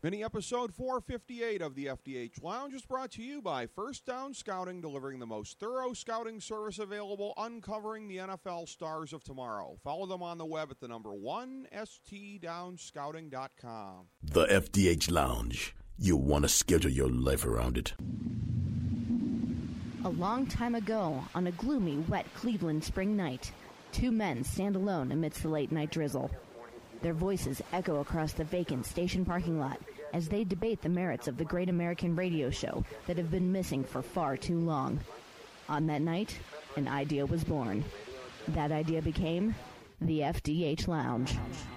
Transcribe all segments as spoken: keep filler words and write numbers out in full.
Mini episode four fifty-eight of the F D H Lounge is brought to you by First Down Scouting, delivering the most thorough scouting service available, uncovering the N F L stars of tomorrow. Follow them on the web at the number one, S T down scouting dot com. The F D H Lounge. You want to schedule your life around it. A long time ago, on a gloomy, wet Cleveland spring night, two men stand alone amidst the late-night drizzle. Their voices echo across the vacant station parking lot as they debate the merits of the great American radio show that have been missing for far too long. On that night, an idea was born. That idea became the F D H Lounge.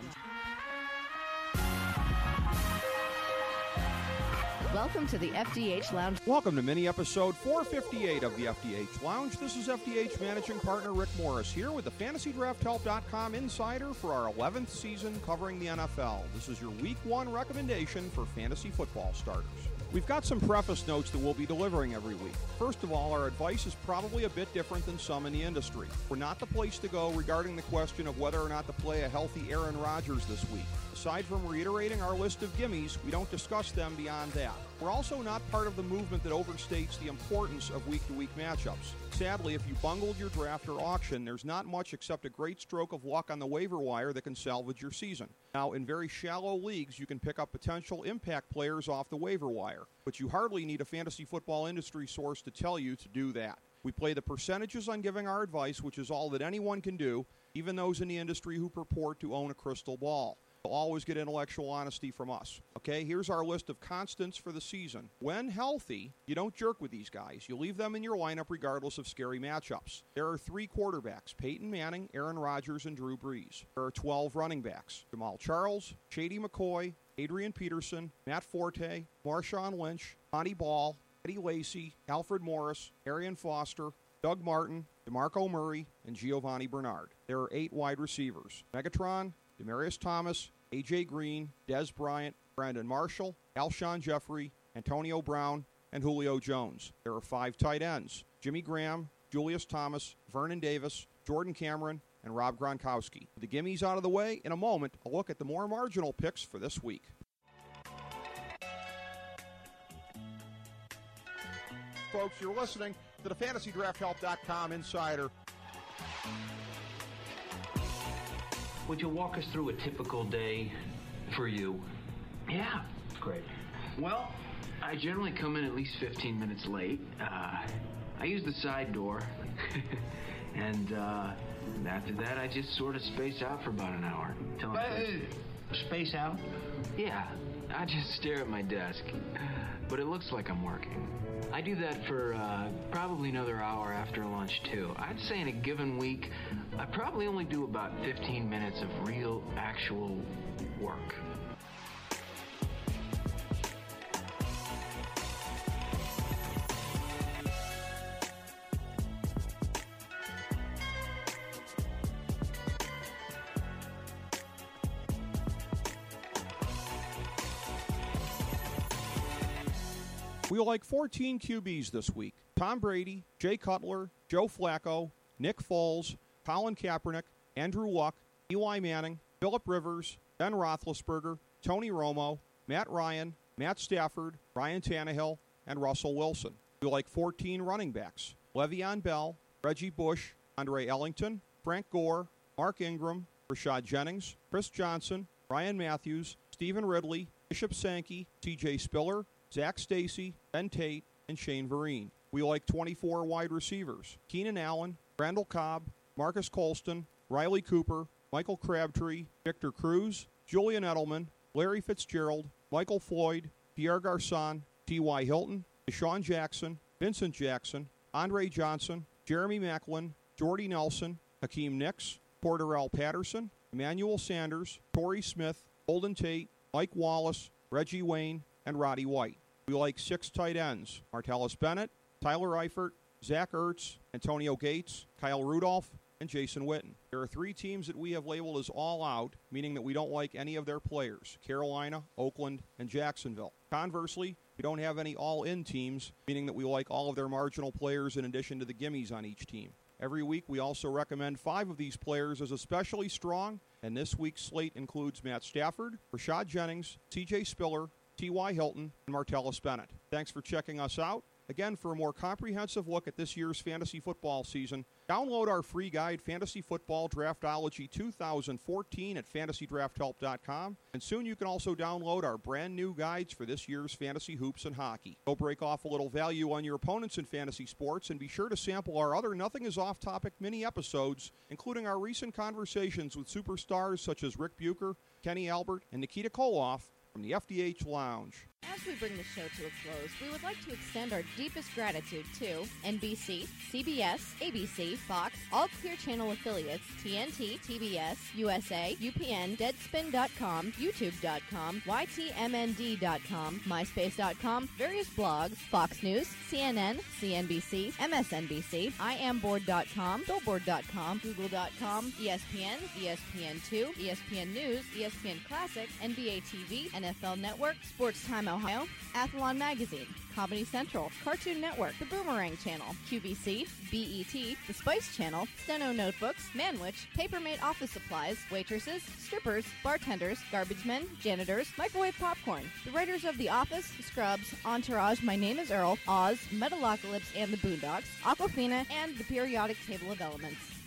Welcome to the F D H Lounge. Welcome to mini episode four fifty-eight of the F D H Lounge. This is F D H managing partner Rick Morris here with the fantasy draft help dot com insider for our eleventh season covering the N F L. This is your week one recommendation for fantasy football starters. We've got some preface notes that we'll be delivering every week. First of all, our advice is probably a bit different than some in the industry. We're not the place to go regarding the question of whether or not to play a healthy Aaron Rodgers this week. Aside from reiterating our list of gimmies, we don't discuss them beyond that. We're also not part of the movement that overstates the importance of week-to-week matchups. Sadly, if you bungled your draft or auction, there's not much except a great stroke of luck on the waiver wire that can salvage your season. Now, in very shallow leagues, you can pick up potential impact players off the waiver wire, but you hardly need a fantasy football industry source to tell you to do that. We play the percentages on giving our advice, which is all that anyone can do, even those in the industry who purport to own a crystal ball. You'll always get intellectual honesty from us. Okay, here's our list of constants for the season. When healthy, you don't jerk with these guys. You leave them in your lineup regardless of scary matchups. There are three quarterbacks, Peyton Manning, Aaron Rodgers, and Drew Brees. There are twelve running backs, Jamal Charles, Shady McCoy, Adrian Peterson, Matt Forte, Marshawn Lynch, Monty Ball, Eddie Lacy, Alfred Morris, Arian Foster, Doug Martin, DeMarco Murray, and Giovanni Bernard. There are eight wide receivers, Megatron, Demaryius Thomas, A J Green, Dez Bryant, Brandon Marshall, Alshon Jeffrey, Antonio Brown, and Julio Jones. There are five tight ends, Jimmy Graham, Julius Thomas, Vernon Davis, Jordan Cameron, and Rob Gronkowski. With the gimmies out of the way, in a moment, a look at the more marginal picks for this week. Folks, you're listening to the fantasy draft help dot com insider. Would you walk us through a typical day for you? Yeah. Great. Well, I generally come in at least fifteen minutes late. Uh, I use the side door. and uh, after that, I just sort of space out for about an hour. Till uh, space out? Yeah. I just stare at my desk. But it looks like I'm working. I do that for uh, probably another hour after lunch, too. I'd say in a given week, I probably only do about fifteen minutes of real, actual work. We like fourteen Q Bs this week. Tom Brady, Jay Cutler, Joe Flacco, Nick Foles, Colin Kaepernick, Andrew Luck, Eli Manning, Phillip Rivers, Ben Roethlisberger, Tony Romo, Matt Ryan, Matt Stafford, Ryan Tannehill, and Russell Wilson. We like fourteen running backs. Le'Veon Bell, Reggie Bush, Andre Ellington, Frank Gore, Mark Ingram, Rashad Jennings, Chris Johnson, Ryan Matthews, Stephen Ridley, Bishop Sankey, T J Spiller, Zach Stacy, Ben Tate, and Shane Vereen. We like twenty-four wide receivers. Keenan Allen, Randall Cobb, Marcus Colston, Riley Cooper, Michael Crabtree, Victor Cruz, Julian Edelman, Larry Fitzgerald, Michael Floyd, Pierre Garçon, T Y Hilton, Deshaun Jackson, Vincent Jackson, Andre Johnson, Jeremy Maclin, Jordy Nelson, Hakeem Nicks, Cordarrelle Patterson, Emmanuel Sanders, Torrey Smith, Golden Tate, Mike Wallace, Reggie Wayne, and Roddy White. We like six tight ends, Martellus Bennett, Tyler Eifert, Zach Ertz, Antonio Gates, Kyle Rudolph, and Jason Witten. There are three teams that we have labeled as all out, meaning that we don't like any of their players, Carolina, Oakland, and Jacksonville. Conversely, we don't have any all-in teams, meaning that we like all of their marginal players in addition to the gimmies on each team. Every week, we also recommend five of these players as especially strong, and this week's slate includes Matt Stafford, Rashad Jennings, C J Spiller, T Y. Hilton, and Martellus Bennett. Thanks for checking us out. Again, for a more comprehensive look at this year's fantasy football season, download our free guide, Fantasy Football Draftology two thousand fourteen, at fantasy draft help dot com. And soon you can also download our brand new guides for this year's fantasy hoops and hockey. Go break off a little value on your opponents in fantasy sports, and be sure to sample our other Nothing is Off Topic mini episodes, including our recent conversations with superstars such as Rick Bucher, Kenny Albert, and Nikita Koloff from the F D H Lounge. As we bring the show to a close, we would like to extend our deepest gratitude to N B C, C B S, A B C, Fox, all Clear Channel affiliates, T N T, T B S, U S A, U P N, Deadspin dot com, YouTube dot com, Y T M N D dot com, MySpace dot com, various blogs, Fox News, C N N, C N B C, M S N B C, I am board dot com, Billboard dot com, Google dot com, E S P N, E S P N two, E S P N News, E S P N Classic, N B A T V, N F L Network, Sports Time Ohio, Athlon Magazine, Comedy Central, Cartoon Network, The Boomerang Channel, Q V C, B E T, The Spice Channel, Steno Notebooks, Manwich, Papermate Office Supplies, waitresses, strippers, bartenders, garbage men, janitors, microwave popcorn, the writers of The Office, Scrubs, Entourage, My Name is Earl, Oz, Metalocalypse and the Boondocks, Aquafina, and the Periodic Table of Elements.